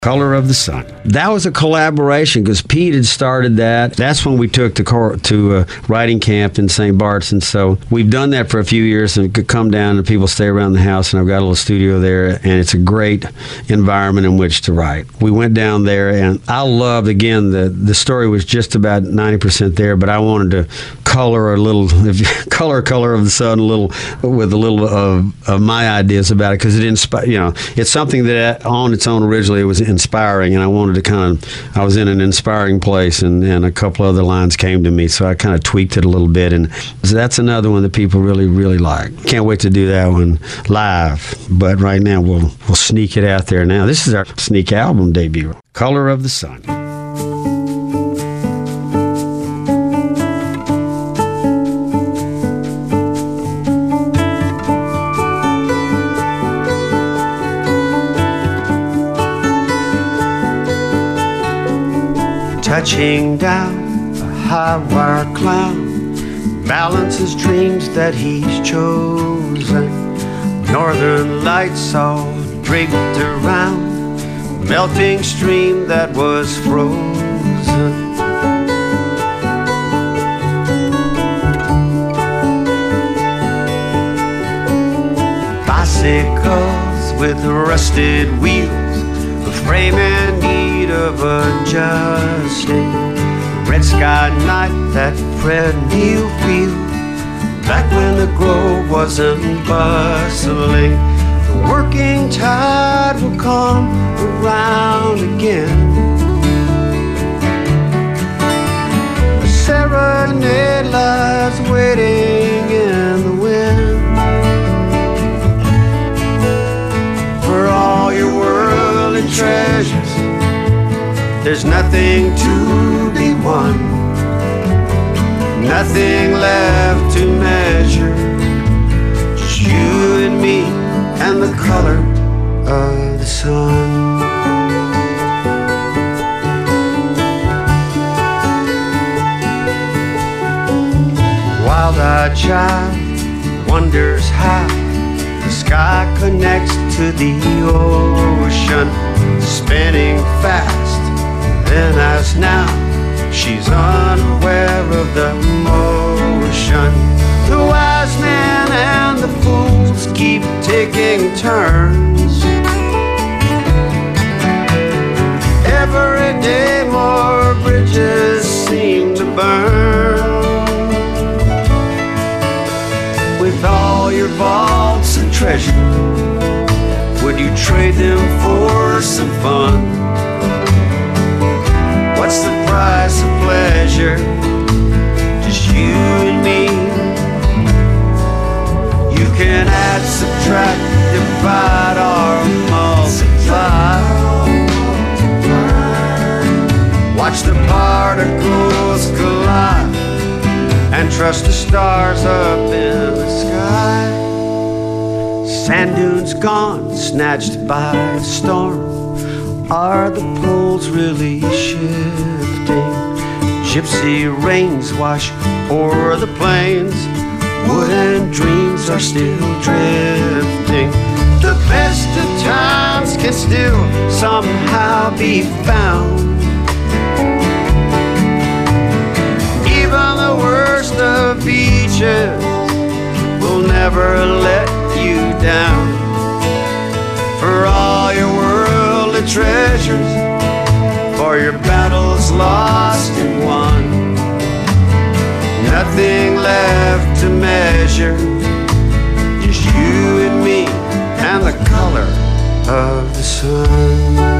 Color of the Sun. That was a collaboration because Pete had started that. That's when we took to writing camp in St. Bart's, and so we've done that for a few years and could come down and people stay around the house, and I've got a little studio there, and it's a great environment in which to write. We went down there, and I loved, again, the story was just about 90% there, but I wanted to color a little, color of the Sun a little, with a little of my ideas about it, because it inspired, it's something that on its own originally it was inspiring, and I wanted to I was in an inspiring place, and a couple other lines came to me, so I kind of tweaked it a little bit, and so that's another one that people really, really like. Can't wait to do that one live, but right now we'll sneak it out there now. This is our sneak album debut, Color of the Sun. Touching down a high-wire cloud, balances dreams that he's chosen. Northern lights all draped around, melting stream that was frozen. Bicycles with rusted wheels, a frame in need of adjusting. Red sky night, that Fred Neil feel, back when the Grove wasn't bustling. The working tide will come around again. A serenade lies waiting in the wind for all your worldly treasures. There's nothing to be won, nothing left to measure, just you and me and the color of the sun. Wild-eyed child wonders how the sky connects to the ocean, spinning fast. Then as now, she's unaware of the motion. The wise men and the fools keep taking turns. Every day more bridges seem to burn. With all your vaults and treasure, would you trade them for some fun? What's the price of pleasure? Just you and me. You can add, subtract, divide, or multiply. Watch the particles collide and trust the stars up in the sky. Sand dunes gone, snatched by a storm. Are the poles really shifting? Gypsy rains wash o'er the plains. Wooden dreams are still drifting. The best of times can still somehow be found. Even the worst of beaches will never let you down. For all your worldly treasures, for your battles lost and won, nothing left to measure, just you and me and the color of the sun.